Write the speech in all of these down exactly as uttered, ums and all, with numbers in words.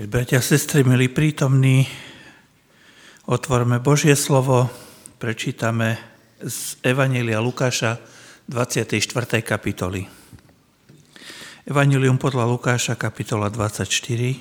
Bratia a sestry, milí prítomní, otvorme Božie slovo, prečítame z Evanjelia Lukáša dvadsiatej štvrtej kapitoly. Evanjelium podľa Lukáša, kapitola dvadsaťštyri.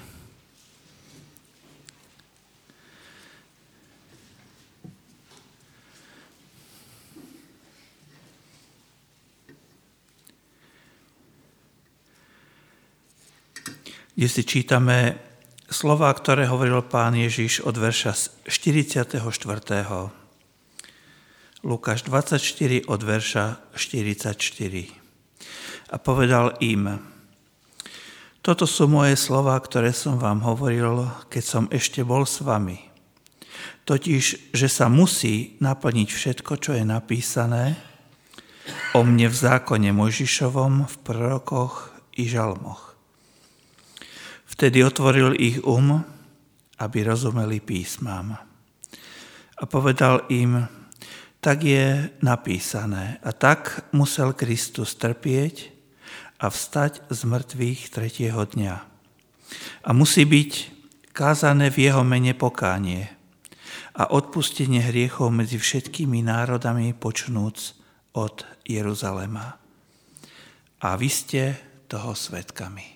Kde si čítame slová, ktoré hovoril Pán Ježiš od verša štyridsiateho štvrtého Lukáš dvadsaťštyri od verša štyridsaťštyri. A povedal im: Toto sú moje slová, ktoré som vám hovoril, keď som ešte bol s vami. Totiž, že sa musí naplniť všetko, čo je napísané o mne v zákone Mojžišovom, v prorokoch i žalmoch. Vtedy otvoril ich um, aby rozumeli písmam. A povedal im: tak je napísané. A tak musel Kristus trpieť a vstať z mŕtvych tretieho dňa. A musí byť kázané v jeho mene pokánie a odpustenie hriechov medzi všetkými národami, počnúc od Jeruzalema. A vy ste toho svedkami.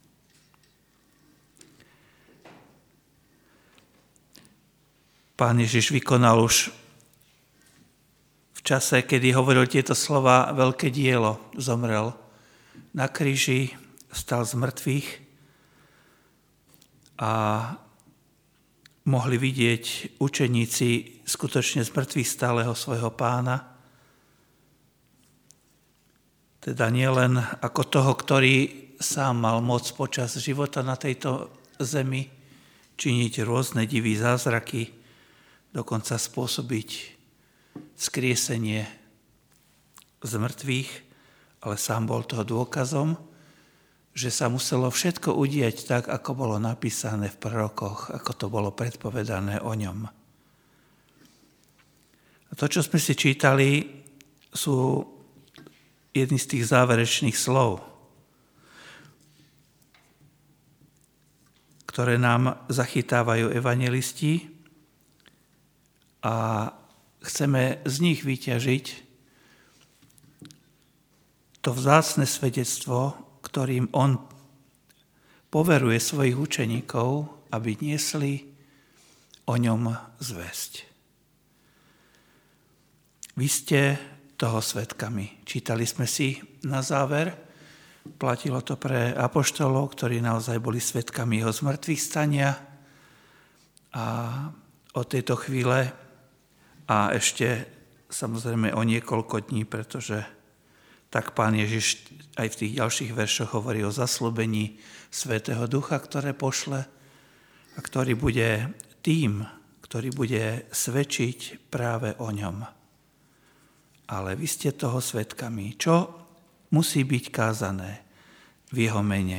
Pán Ježiš vykonal už v čase, kedy hovoril tieto slova, veľké dielo. Zomrel na kríži, vstal z mŕtvych a mohli vidieť učeníci skutočne z mŕtvych stáleho svojho Pána. Teda nielen ako toho, ktorý sám mal moc počas života na tejto zemi činiť rôzne divy, zázraky, dokonca spôsobiť vzkriesenie z mŕtvych, ale sám bol toho dôkazom, že sa muselo všetko udieť tak, ako bolo napísané v prorokoch, ako to bolo predpovedané o ňom. A to, čo sme si čítali, sú jedny z tých záverečných slov, ktoré nám zachytávajú evanjelisti, a chceme z nich vyťažiť to vzácne svedectvo, ktorým on poveruje svojich učeníkov, aby niesli o ňom zvesť. Vy ste toho svedkami. Čítali sme si na záver, platilo to pre apoštolov, ktorí naozaj boli svedkami jeho zmrtvých stania, a od tejto chvíle a ešte samozrejme o niekoľko dní, pretože tak Pán Ježiš aj v tých ďalších veršoch hovorí o zasľúbení Svätého Ducha, ktoré pošle a ktorý bude tým, ktorý bude svedčiť práve o ňom. Ale vy ste toho svedkami. Čo musí byť kázané v jeho mene?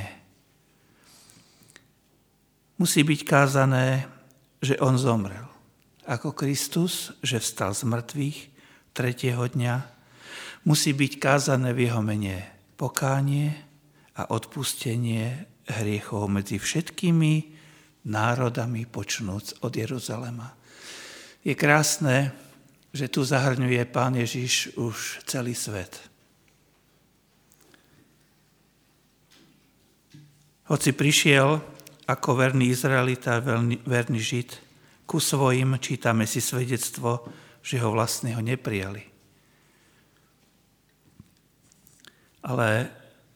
Musí byť kázané, že on zomrel ako Kristus, že vstal z mŕtvych tretieho dňa. Musí byť kázané v jeho mene pokánie a odpustenie hriechov medzi všetkými národami, počnúc od Jeruzalema. Je krásne, že tu zahrňuje Pán Ježiš už celý svet. Hoci prišiel ako verný Izraelita, verný, verný Žid, ku svojim, čítame si svedectvo, že ho vlastne ho neprijali. Ale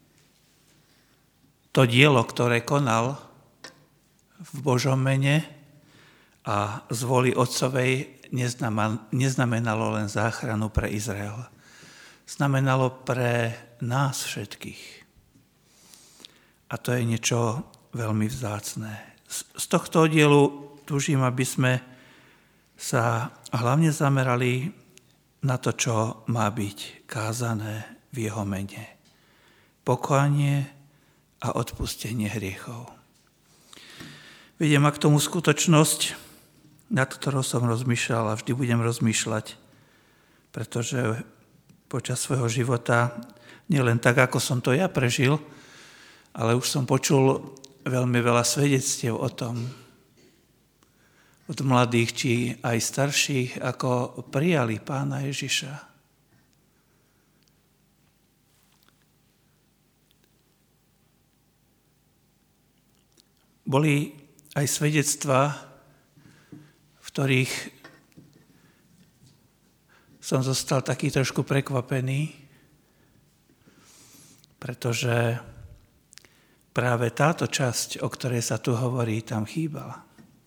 to dielo, ktoré konal v Božom mene a z vôly Otcovej, neznamenalo len záchranu pre Izrael. Znamenalo pre nás všetkých. A to je niečo veľmi vzácne. Z tohto dielu túžim, aby sme sa hlavne zamerali na to, čo má byť kázané v jeho mene. Pokánie a odpustenie hriechov. Vediem k tomu skutočnosť, nad ktorou som rozmýšľal a vždy budem rozmýšľať, pretože počas svojho života, nielen tak, ako som to ja prežil, ale už som počul veľmi veľa svedectiev o tom, od mladých či aj starších, ako prijali Pána Ježiša. Boli aj svedectvá, v ktorých som zostal taký trošku prekvapený, pretože práve táto časť, o ktorej sa tu hovorí, tam chýbala.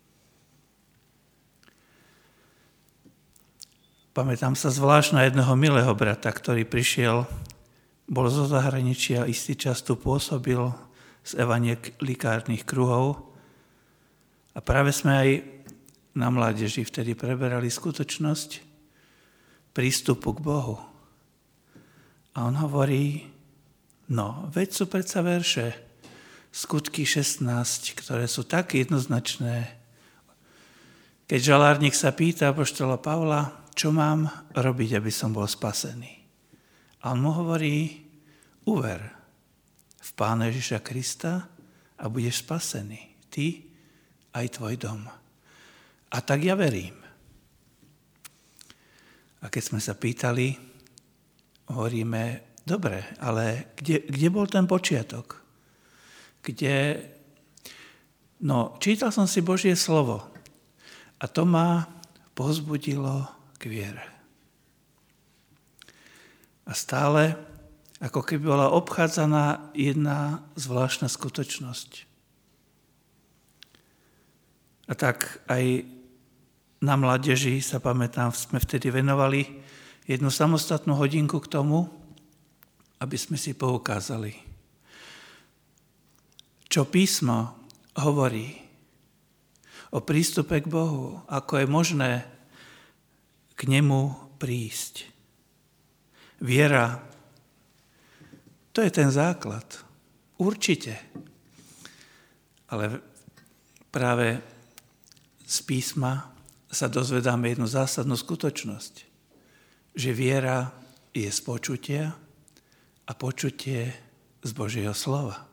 Pamätám sa zvlášť na jedného milého brata, ktorý prišiel, bol zo zahraničia, istý čas tu pôsobil z evanjelikárnych kruhov a práve sme aj na mládeži vtedy preberali skutočnosť prístupu k Bohu. A on hovorí, no, veď sú predsa verše, skutky šestnásť, ktoré sú tak jednoznačné. Keď žalárnik sa pýta apoštola Pavla, čo mám robiť, aby som bol spasený. A on mu hovorí, uver v Pána Ježiša Krista a budeš spasený. Ty aj tvoj dom. A tak ja verím. A keď sme sa pýtali, hovoríme, dobre, ale kde, kde bol ten počiatok? Kde, no, čítal som si Božie slovo a to ma povzbudilo k viere. A stále, ako keby bola obchádzaná jedna zvláštna skutočnosť. A tak aj na mládeži, sa pamätám, sme vtedy venovali jednu samostatnú hodinku k tomu, aby sme si poukázali, čo písmo hovorí o prístupe k Bohu, ako je možné k nemu prísť. Viera, to je ten základ. Určite. Ale práve z písma sa dozvedáme jednu zásadnú skutočnosť, že viera je z počutia a počutie z Božieho slova.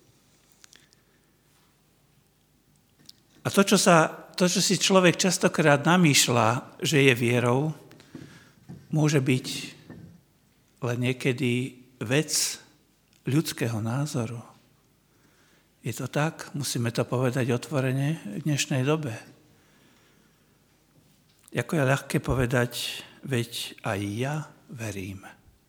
A to, čo, sa, to, čo si človek častokrát namýšľa, že je vierou, môže byť len niekedy vec ľudského názoru. Je to tak? Musíme to povedať otvorene v dnešnej dobe. Ako je ľahké povedať, veď aj ja verím.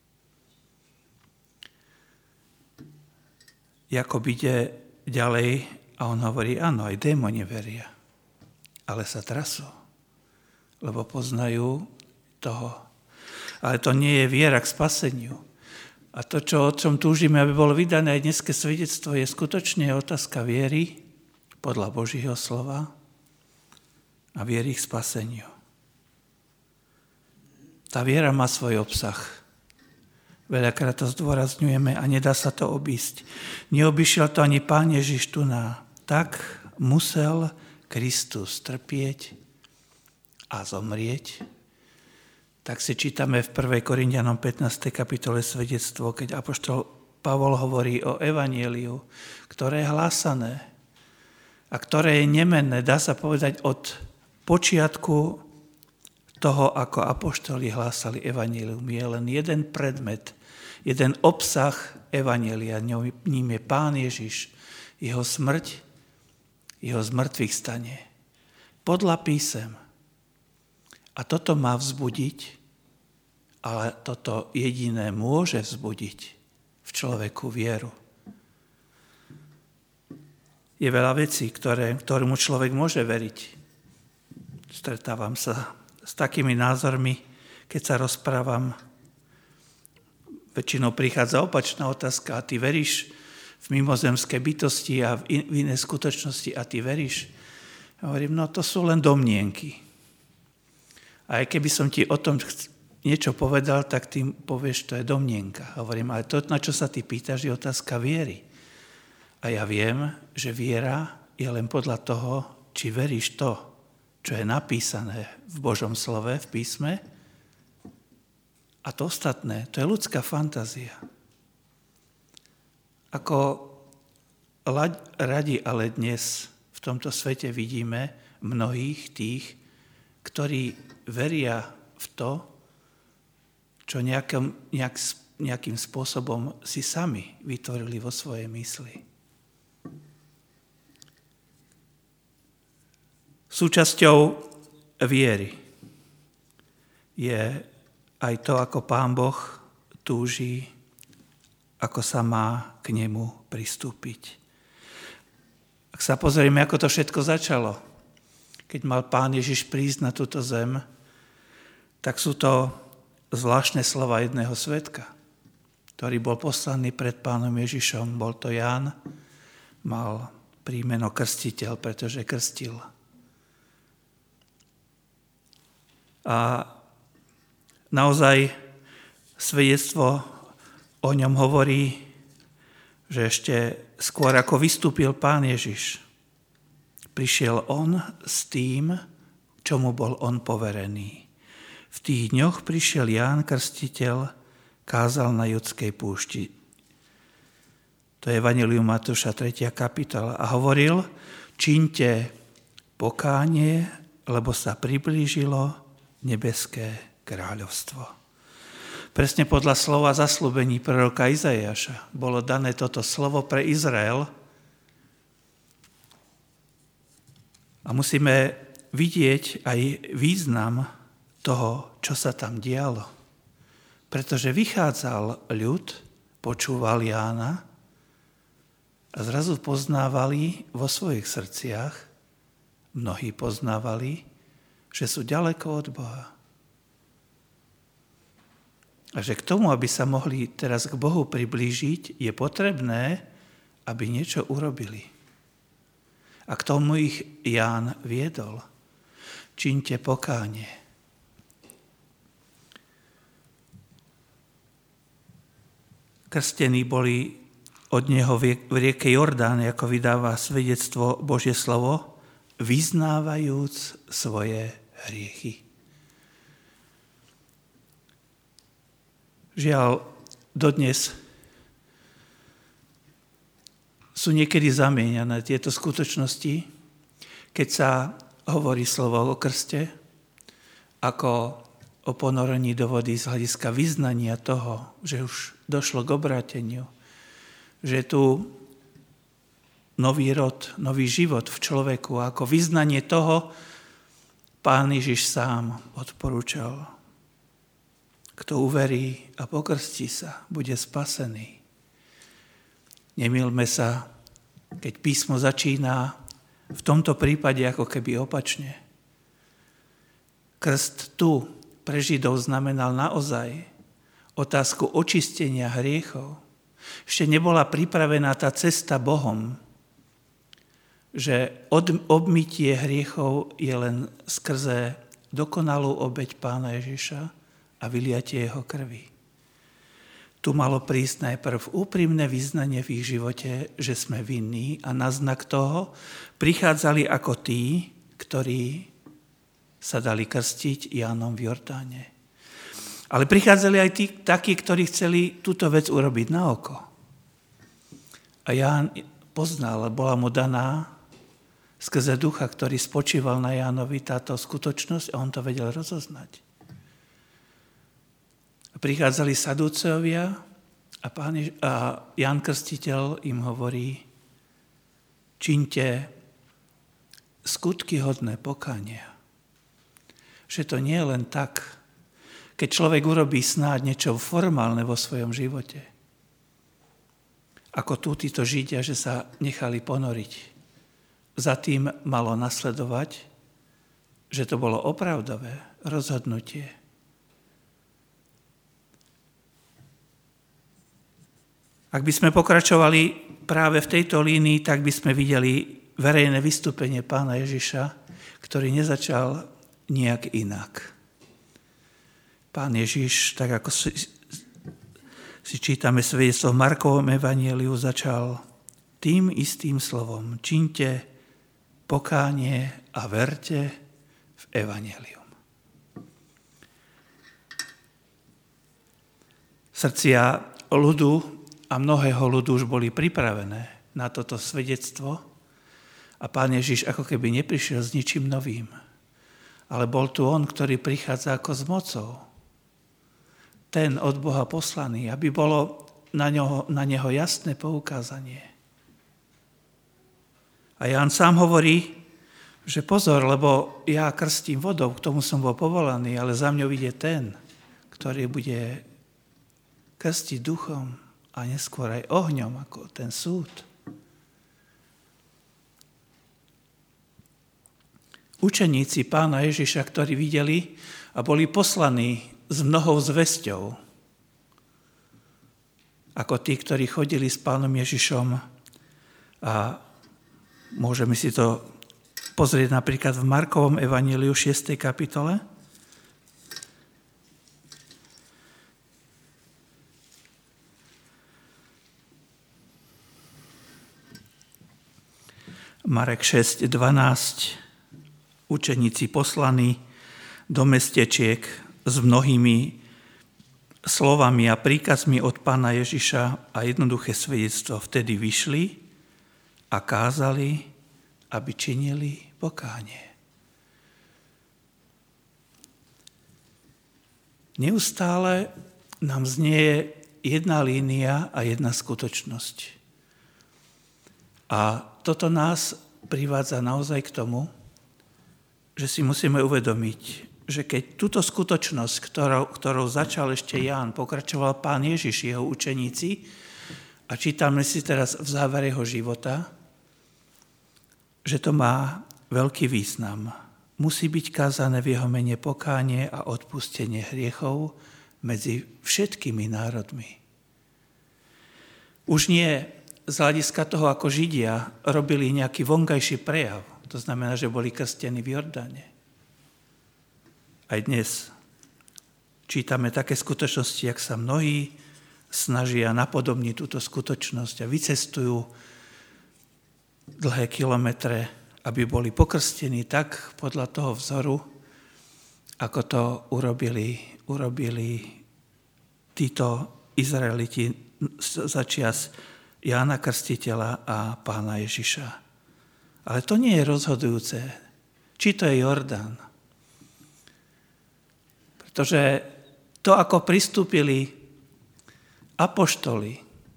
Jakob ide ďalej a on hovorí, áno, aj démoni veria, ale sa trasú, lebo poznajú toho. Ale to nie je viera k spaseniu. A to, čo, o čom túžime, aby bolo vydané aj dneské svedectvo, je skutočne otázka viery podľa Božieho slova a viery k spaseniu. Tá viera má svoj obsah. Veľakrát to zdôrazňujeme a nedá sa to obísť. Neobyšiel to ani Pán Ježiš tu na. Tak musel Kristus trpieť a zomrieť. Tak si čítame v prvej Korinťanom pätnástej kapitole svedectvo, keď apoštol Pavol hovorí o evanjeliu, ktoré je hlásané a ktoré je nemenné, dá sa povedať od počiatku toho, ako apoštoli hlásali evanjelium. Je len jeden predmet, jeden obsah evanjelia, ním je Pán Ježiš, jeho smrť, jeho zmrtvých stanie. Podľa písem. A toto má vzbudiť, ale toto jediné môže vzbudiť v človeku vieru. Je veľa vecí, ktoré, ktorému človek môže veriť. Stretávam sa s takými názormi, keď sa rozprávam. Väčšinou prichádza opačná otázka, a ty veríš v mimozemské bytosti a v, in, v iné skutočnosti a ty veríš? A hovorím, no to sú len domnienky. A aj keby som ti o tom niečo povedal, tak ty povieš, to je domnienka. Hovorím, ale to, na čo sa ty pýtaš, je otázka viery. A ja viem, že viera je len podľa toho, či veríš to, čo je napísané v Božom slove, v písme. A to ostatné, to je ľudská fantázia. Ako radi ale dnes v tomto svete vidíme mnohých tých, ktorí veria v to, čo nejakým, nejak, nejakým spôsobom si sami vytvorili vo svojej mysli. Súčasťou viery je aj to, ako Pán Boh túži, ako sa má k nemu pristúpiť. Ak sa pozrieme, ako to všetko začalo, keď mal Pán Ježiš prísť na túto zem, tak sú to zvláštne slova jedného svedka, ktorý bol poslaný pred Pánom Ježišom. Bol to Ján, mal príjmeno krstiteľ, pretože krstil. A naozaj svedectvo o ňom hovorí, že ešte skôr ako vystúpil Pán Ježiš, prišiel on s tým, čomu bol on poverený. V tých dňoch prišiel Ján Krstiteľ, kázal na Judskej púšti. To je Evanjelium Matúša, tretia kapitola. A hovoril, čiňte pokánie, lebo sa priblížilo nebeské kráľovstvo. Presne podľa slova zasľúbení proroka Izaiáša bolo dané toto slovo pre Izrael. A musíme vidieť aj význam toho, čo sa tam dialo. Pretože vychádzal ľud, počúval Jána a zrazu poznávali vo svojich srdciach, mnohí poznávali, že sú ďaleko od Boha. A že k tomu, aby sa mohli teraz k Bohu priblížiť, je potrebné, aby niečo urobili. A k tomu ich Ján viedol. Čiňte pokánie. Krstení boli od neho v rieke Jordán, ako vydáva svedectvo Božie slovo, vyznávajúc svoje hriechy. Žiaľ, dodnes sú niekedy zamieňané tieto skutočnosti, keď sa hovorí slovo o krste, ako o ponorení do vody z hľadiska vyznania toho, že už došlo k obráteniu, že je tu nový rod, nový život v človeku. A ako vyznanie toho Pán Ježiš sám odporúčal. Kto uverí a pokrstí sa, bude spasený. Nemýlme sa, keď písmo začína v tomto prípade ako keby opačne. Krst tu pre Židov znamenal naozaj otázku očistenia hriechov. Ešte nebola pripravená tá cesta Bohom, že od, obmytie hriechov je len skrze dokonalú obeť Pána Ježiša a vyliatie jeho krvi. Tu malo prísť najprv úprimné vyznanie v ich živote, že sme vinní, a na znak toho prichádzali ako tí, ktorí sa dali krstiť Jánom v Jordáne. Ale prichádzali aj tí takí, ktorí chceli túto vec urobiť na oko. A Ján poznal, bola mu daná skrze ducha, ktorý spočíval na Jánovi, táto skutočnosť, a on to vedel rozoznať. A prichádzali Sadúceovia a, pán Jež- a Ján Krstiteľ im hovorí, čiňte skutky hodné pokánia. Že to nie je len tak, keď človek urobí snáď niečo formálne vo svojom živote. Ako tu títo Židia, že sa nechali ponoriť. Za tým malo nasledovať, že to bolo opravdové rozhodnutie. Ak by sme pokračovali práve v tejto línii, tak by sme videli verejné vystúpenie Pána Ježiša, ktorý nezačal nejak inak. Pán Ježiš, tak ako si, si čítame svedectvo v Markovom evanjeliu, začal tým istým slovom. Čiňte pokánie a verte v evanjelium. Srdcia ľudu a mnohého ľudu už boli pripravené na toto svedectvo a Pán Ježiš ako keby neprišiel s ničím novým. Ale bol tu on, ktorý prichádza ako s mocou. Ten od Boha poslaný, aby bolo na neho, na neho jasné poukázanie. A Ján sám hovorí, že pozor, lebo ja krstím vodou, k tomu som bol povolaný, ale za mňou ide ten, ktorý bude krstiť duchom a neskôr aj ohňom, ako ten súd. Učeníci Pána Ježiša, ktorí videli a boli poslaní s mnohou zvesťou, ako tí, ktorí chodili s Pánom Ježišom, a môžeme si to pozrieť napríklad v Markovom evanjeliu šiestej kapitole. Marek šesť dvanásť. Učeníci poslaní do mestečiek s mnohými slovami a príkazmi od Pána Ježiša a jednoduché svedectvo vtedy vyšli a kázali, aby činili pokánie. Neustále nám znie jedna línia a jedna skutočnosť. A toto nás privádza naozaj k tomu, že si musíme uvedomiť, že keď túto skutočnosť, ktorou, ktorou začal ešte Ján, pokračoval Pán Ježiš, jeho učeníci, a čítame si teraz v závere jeho života, že to má veľký význam. Musí byť kázané v jeho mene pokánie a odpustenie hriechov medzi všetkými národmi. Už nie z hľadiska toho, ako Židia robili nejaký vonkajší prejav, to znamená, že boli krstení v Jordáne. Aj dnes čítame také skutočnosti, jak sa mnohí snažia napodobniť túto skutočnosť a vycestujú dlhé kilometre, aby boli pokrstení tak podľa toho vzoru, ako to urobili, urobili títo Izraeliti začias Jána Krstiteľa a Pána Ježiša. Ale to nie je rozhodujúce, či to je Jordán. Pretože to, ako pristúpili apoštoli,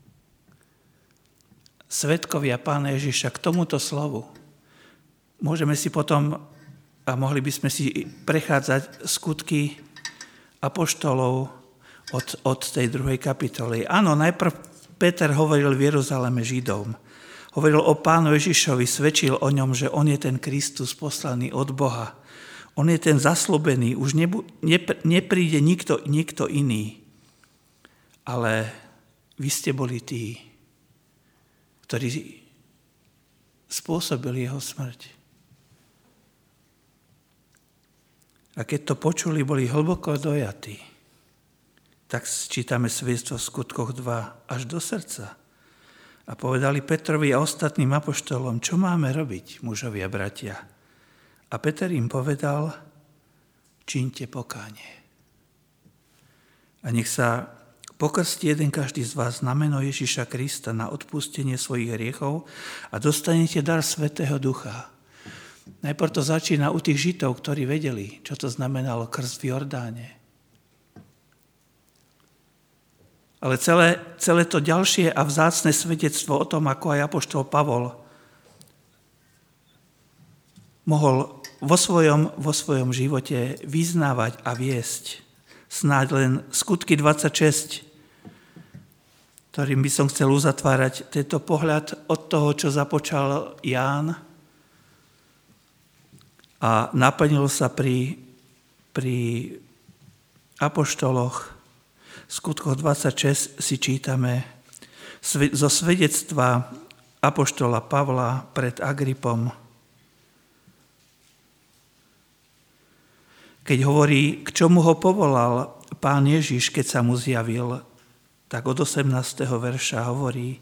svedkovia Pána Ježiša k tomuto slovu, môžeme si potom, a mohli by sme si prechádzať skutky apoštolov od, od tej druhej kapitoly. Áno, najprv Peter hovoril v Jeruzaleme Židom. Hovoril o Pánu Ježišovi, svedčil o ňom, že on je ten Kristus poslaný od Boha. On je ten zasľúbený, už nebu, nepr, nepríde nikto, nikto iný. Ale vy ste boli tí, ktorí spôsobili jeho smrť. A keď to počuli, boli hlboko dojatí. Tak čítame svedectvo v skutkoch dva až do srdca. A povedali Petrovi a ostatným apoštolom, čo máme robiť, mužovia, bratia. A Peter im povedal, čiňte pokánie. A nech sa pokrstí jeden každý z vás na meno Ježiša Krista na odpustenie svojich hriechov a dostanete dar Svätého Ducha. Najprv to začína u tých Židov, ktorí vedeli, čo to znamenalo krst v Jordáne. Ale celé, celé to ďalšie a vzácne svedectvo o tom, ako aj apoštol Pavol mohol vo svojom, vo svojom živote vyznávať a viesť. Snáď len skutky dvadsaťšesť, ktorým by som chcel uzatvárať tento pohľad od toho, čo započal Ján a naplnil sa pri, pri apoštoloch. V skutkoch dvadsaťšesť si čítame zo svedectva apoštola Pavla pred Agripom, keď hovorí, k čomu ho povolal Pán Ježiš, keď sa mu zjavil, tak od osemnásteho verša hovorí,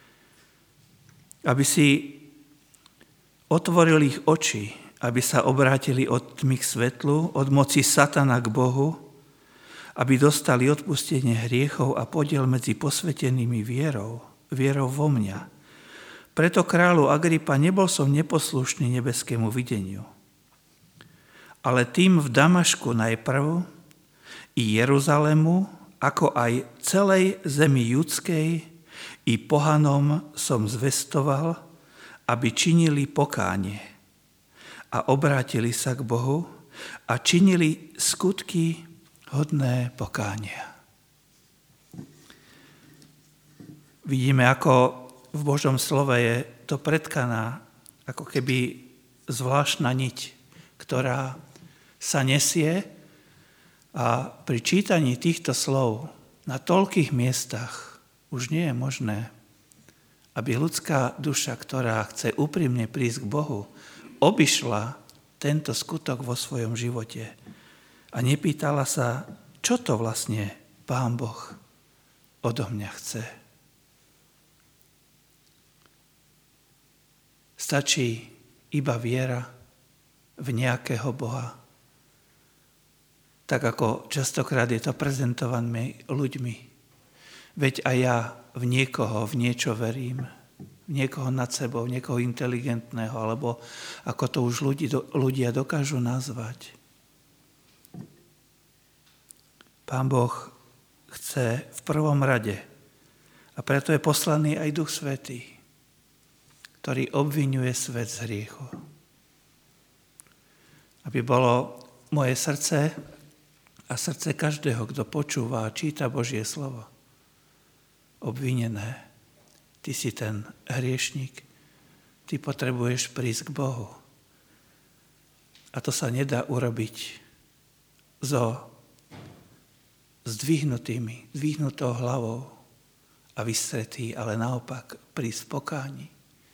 aby si otvoril ich oči, aby sa obrátili od tmy k svetlu, od moci satana k Bohu, aby dostali odpustenie hriechov a podiel medzi posvetenými vierou, vierou vo mňa. Preto kráľu Agripa nebol som neposlušný nebeskému videniu. Ale tým v Damašku najprv i Jeruzalému, ako aj celej zemi judskej i pohanom som zvestoval, aby činili pokánie a obrátili sa k Bohu a činili skutky hodné pokánia. Vidíme, ako v Božom slove je to pretkaná, ako keby zvláštna niť, ktorá sa nesie a pri čítaní týchto slov na toľkých miestach už nie je možné, aby ľudská duša, ktorá chce úprimne prísť k Bohu, obišla tento skutok vo svojom živote a nepýtala sa, čo to vlastne Pán Boh odo mňa chce. Stačí iba viera v nejakého Boha. Tak ako častokrát je to prezentované ľuďmi. Veď aj ja v niekoho, v niečo verím. V niekoho nad sebou, niekoho inteligentného, alebo ako to už ľudí, ľudia dokážu nazvať. Pán Boh chce v prvom rade, a preto je poslaný aj Duch Svätý, ktorý obviňuje svet z hriechu. Aby bolo moje srdce a srdce každého, kto počúva a číta Božie slovo, obvinené. Ty si ten hriešnik, ty potrebuješ prísť k Bohu. A to sa nedá urobiť so zdvihnutými, zdvihnutou hlavou a vystretý, ale naopak prísť v pokáni.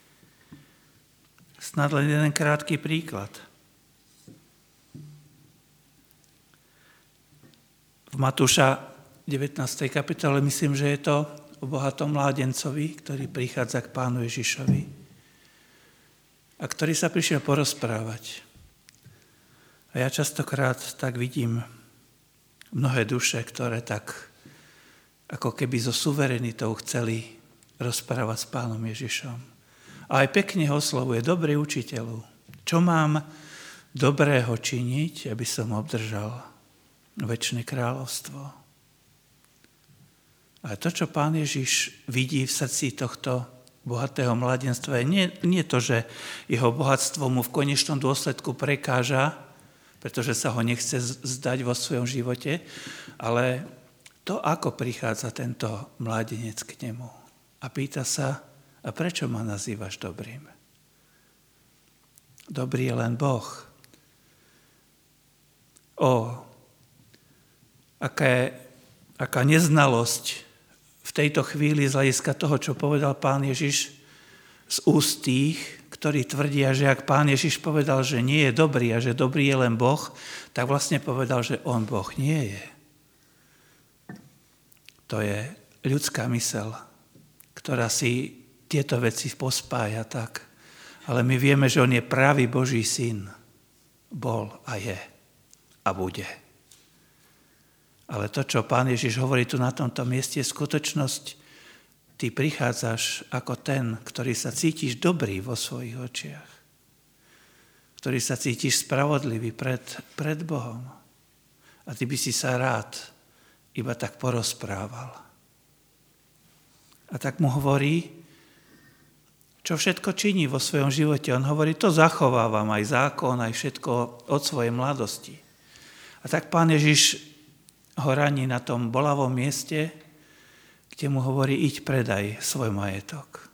Snad len jeden krátky príklad. V Matúša devätnástej kapitole myslím, že je to o bohatom mládencovi, ktorý prichádza k Pánu Ježišovi a ktorý sa prišiel porozprávať. A ja častokrát tak vidím mnohé duše, ktoré tak ako keby so suverenitou chceli rozprávať s Pánom Ježišom. A aj pekne ho oslovuje: dobrý učiteľu, čo mám dobrého činiť, aby som obdržal večné kráľovstvo. A to, čo Pán Ježiš vidí v srdci tohto bohatého mladenstva, je nie, nie to, že jeho bohatstvo mu v konečnom dôsledku prekáža, pretože sa ho nechce zdať vo svojom živote, ale to, ako prichádza tento mládenec k nemu a pýta sa: a prečo ma nazývaš dobrým? Dobrý je len Boh. O, aké, aká neznalosť v tejto chvíli z hľadiska toho, čo povedal Pán Ježiš z úst tých, ktorí tvrdia, že ak Pán Ježiš povedal, že nie je dobrý a že dobrý je len Boh, tak vlastne povedal, že on Boh nie je. To je ľudská myseľ, ktorá si tieto veci pospája tak. Ale my vieme, že on je pravý Boží syn. Bol a je a bude. Ale to, čo Pán Ježiš hovorí tu na tomto mieste, je skutočnosť. Ty prichádzaš ako ten, ktorý sa cítiš dobrý vo svojich očiach. Ktorý sa cítiš spravodlivý pred, pred Bohom. A ty by si sa rád iba tak porozprával. A tak mu hovorí, čo všetko činí vo svojom živote. On hovorí, to zachovávam, aj zákon, aj všetko od svojej mladosti. A tak Pán Ježiš ho raní na tom bolavom mieste, kde mu hovorí, iď predaj svoj majetok.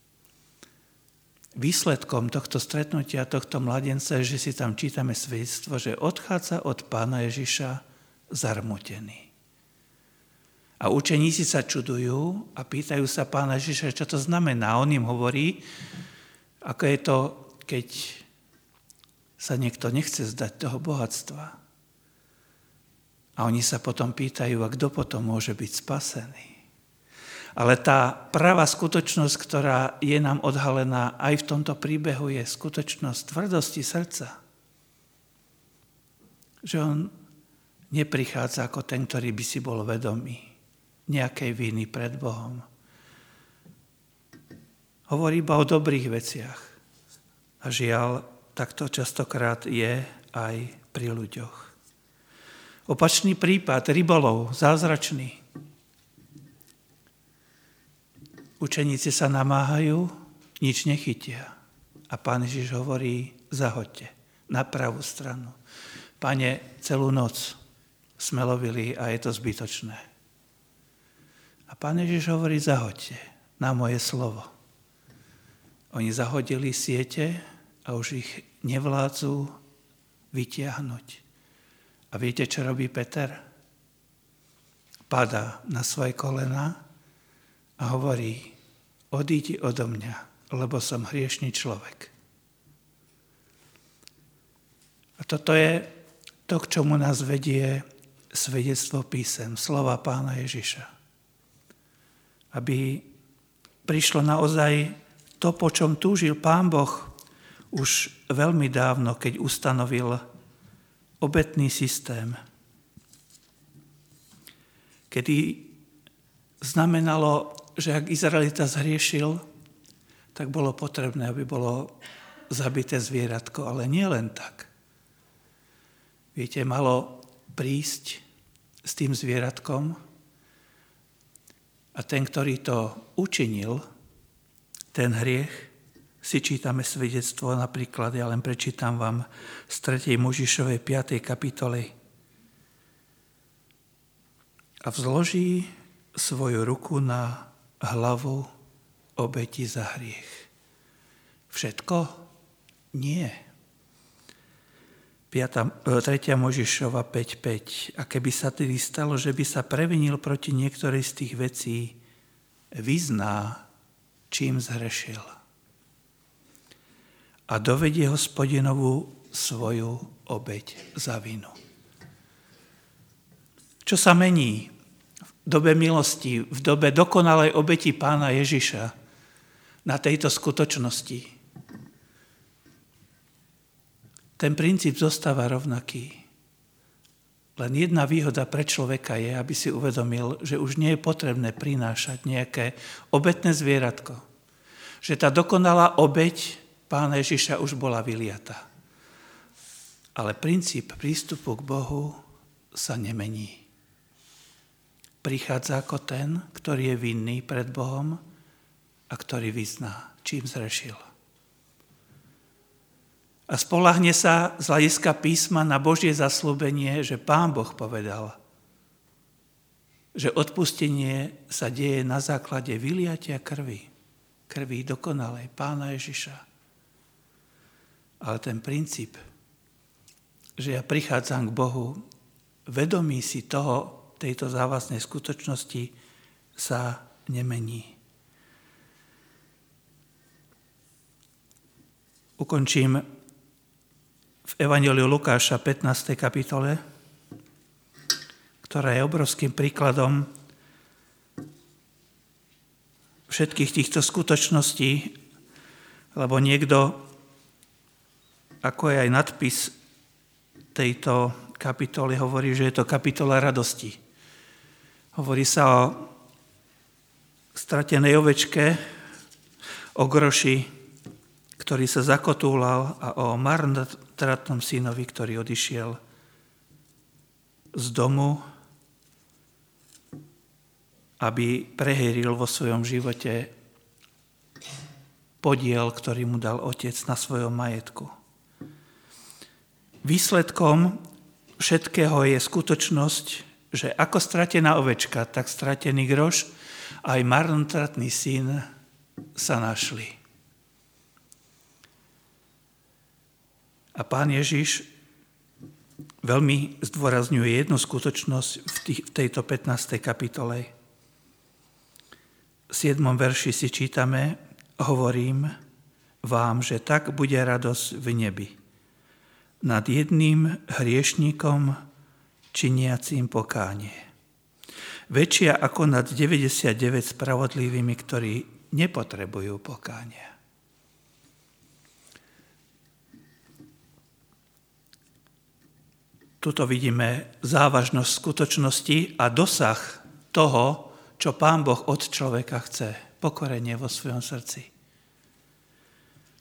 Výsledkom tohto stretnutia, tohto mladenca je, že si tam čítame svedectvo, že odchádza od Pána Ježiša zarmutený. A učeníci sa čudujú a pýtajú sa Pána Ježiša, čo to znamená. On im hovorí, ako je to, keď sa niekto nechce zdať toho bohatstva. A oni sa potom pýtajú, a kto potom môže byť spasený. Ale tá pravá skutočnosť, ktorá je nám odhalená aj v tomto príbehu, je skutočnosť tvrdosti srdca. Že on neprichádza ako ten, ktorý by si bol vedomý nejakej viny pred Bohom. Hovorí iba o dobrých veciach. A žiaľ, takto častokrát je aj pri ľuďoch. Opačný prípad, rybolov, zázračný. Učeníci sa namáhajú, nič nechytia. A Pán Ježiš hovorí, zahoďte na pravú stranu. Pane, celú noc sme lovili a je to zbytočné. A Pán Ježiš hovorí, zahoďte na moje slovo. Oni zahodili siete a už ich nevládzu vytiahnuť. A viete, čo robí Peter? Padá na svoje kolená a hovorí, odídi odo mňa, lebo som hriešný človek. A toto je to, k čomu nás vedie svedectvo písem, slova Pána Ježiša. Aby prišlo naozaj to, po čom túžil Pán Boh už veľmi dávno, keď ustanovil obetný systém. Kedy znamenalo, že ak Izraelita zhriešil, tak bolo potrebné, aby bolo zabité zvieratko, ale nie len tak. Viete, malo prísť s tým zvieratkom a ten, ktorý to učinil, ten hriech, si čítame svedectvo, napríklad, ja len prečítam vám z tretej Mojžišovej piatej kapitoly. A vzloží svoju ruku na hlavu obeti za hriech. Všetko? Nie. tretia Mojžišova päť päť. A keby sa tedy stalo, že by sa previnil proti niektorej z tých vecí, vyzná, čím zhrešil. A dovedie Hospodinovú svoju obeť za vinu. Čo sa mení v dobe milosti, v dobe dokonalej obeti Pána Ježiša na tejto skutočnosti? Ten princíp zostáva rovnaký. Len jedna výhoda pre človeka je, aby si uvedomil, že už nie je potrebné prinášať nejaké obetné zvieratko. Že tá dokonalá obeť Pána Ježiša už bola vyliata. Ale princíp prístupu k Bohu sa nemení. Prichádza ako ten, ktorý je vinný pred Bohom a ktorý vyzná, čím zrešil. A spoľahne sa z hľadiska písma na Božie zasľúbenie, že Pán Boh povedal, že odpustenie sa deje na základe vyliatia krvi, krvi dokonalej Pána Ježiša. Ale ten princíp, že ja prichádzam k Bohu, vedomí si toho, tejto závaznej skutočnosti, sa nemení. Ukončím v Evanjeliu Lukáša pätnástej kapitole, ktorá je obrovským príkladom všetkých týchto skutočností, lebo niekto, ako je aj nadpis tejto kapitoly, hovorí, že je to kapitola radosti. Hovorí sa o stratenej ovečke, o groši, ktorý sa zakotúlal, a o marnotratnom synovi, ktorý odišiel z domu, aby prehéril vo svojom živote podiel, ktorý mu dal otec na svojom majetku. Výsledkom všetkého je skutočnosť, že ako stratená ovečka, tak stratený groš a aj marnotratný syn sa našli. A Pán Ježiš veľmi zdôrazňuje jednu skutočnosť v, tých, v tejto pätnástej kapitole. V siedmom verši si čítame, hovorím vám, že tak bude radosť v nebi nad jedným hriešníkom činiacím pokánie. Väčšia ako nad deväťdesiatdeväť spravodlivými, ktorí nepotrebujú pokánie. Tuto vidíme závažnosť skutočnosti a dosah toho, čo Pán Boh od človeka chce. Pokorenie vo svojom srdci.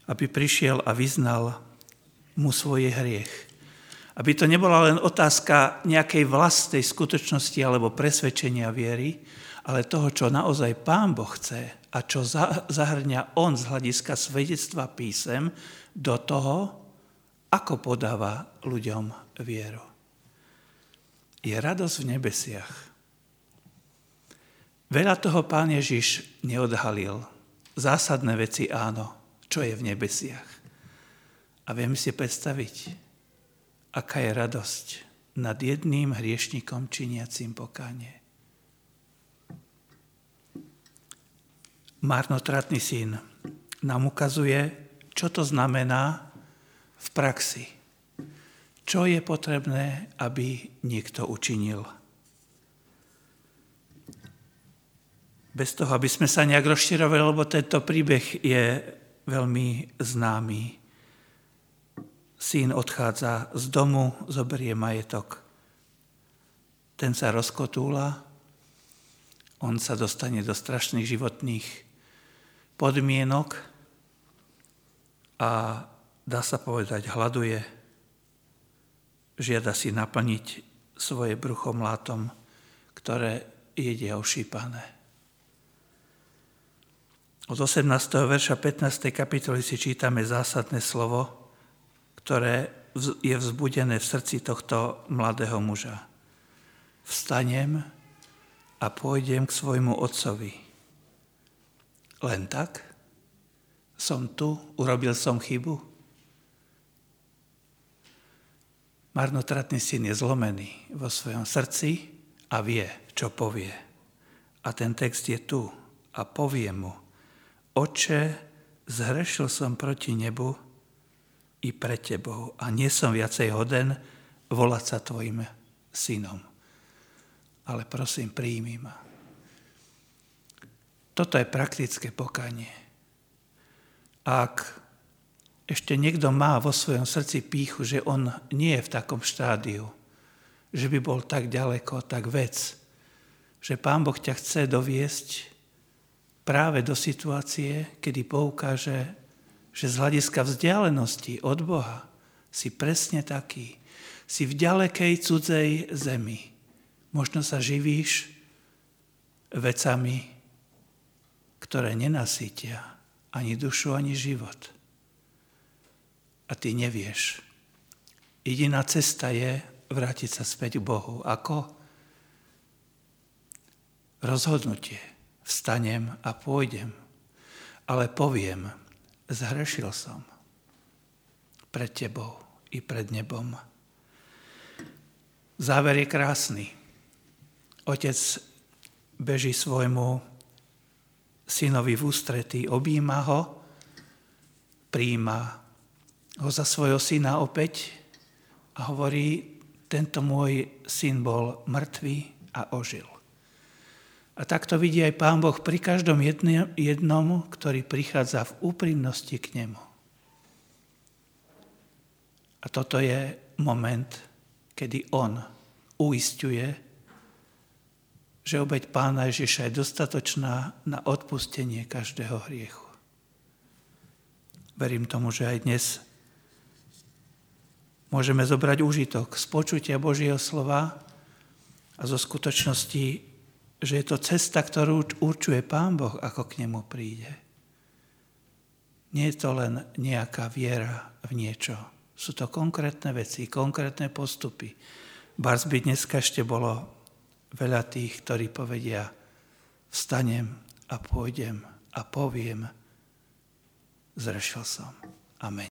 aby prišiel a vyznal mu svoj hriech. Aby to nebola len otázka nejakej vlastnej skutočnosti alebo presvedčenia viery, ale toho, čo naozaj Pán Boh chce a čo zahrňa on z hľadiska svedectva písem do toho, ako podáva ľuďom vieru. Je radosť v nebesiach. Veľa toho Pán Ježiš neodhalil. Zásadné veci áno, čo je v nebesiach. A vieme si predstaviť, aká je radosť nad jedným hriešnikom činiacím pokánie. Marnotratný syn nám ukazuje, čo to znamená v praxi. Čo je potrebné, aby niekto učinil. Bez toho, aby sme sa nejak rozširovali, lebo tento príbeh je veľmi známy. Syn odchádza z domu, zoberie majetok. Ten sa rozkotúla, on sa dostane do strašných životných podmienok a dá sa povedať, hladuje. Žiada si naplniť svoje brucho mlátom, ktoré jedia ošípané. Od osemnásteho verša pätnástej kapitoly si čítame zásadné slovo, ktoré je vzbudené v srdci tohto mladého muža. Vstanem a pôjdem k svojmu otcovi. Len tak? Som tu? Urobil som chybu? Marnotratný syn je zlomený vo svojom srdci a vie, čo povie. A ten text je tu a povie mu: Oče, zhrešil som proti nebu i pred tebou a nie som viacej hoden volať sa tvojim synom. Ale prosím, príjmi ma. Toto je praktické pokánie. Ak ešte niekto má vo svojom srdci pýchu, že on nie je v takom štádiu, že by bol tak ďaleko, tak vec, že Pán Boh ťa chce doviesť práve do situácie, kedy poukáže, že z hľadiska vzdialenosti od Boha si presne taký. Si v ďalekej cudzej zemi. Možno sa živíš vecami, ktoré nenasýtia ani dušu, ani život. A ty nevieš. Jediná cesta je vrátiť sa späť k Bohu. Ako? Rozhodnutie. Vstanem a pôjdem. Ale poviem, zhrešil som pred tebou i pred nebom. Záver je krásny. Otec beží svojmu synovi v ústretí, objíma ho, prijíma ho za svojho syna opäť a hovorí: tento môj syn bol mŕtvý a ožil. A takto vidí aj Pán Boh pri každom jednom, ktorý prichádza v úprimnosti k nemu. A toto je moment, kedy on uisťuje, že obeť Pána Ježiša je dostatočná na odpustenie každého hriechu. Verím tomu, že aj dnes môžeme zobrať úžitok z počutia Božieho slova a zo skutočnosti, že je to cesta, ktorú určuje Pán Boh, ako k nemu príde. Nie je to len nejaká viera v niečo. Sú to konkrétne veci, konkrétne postupy. Bars by dneska ešte bolo veľa tých, ktorí povedia: vstanem a pôjdem a poviem, zrešil som. Amen.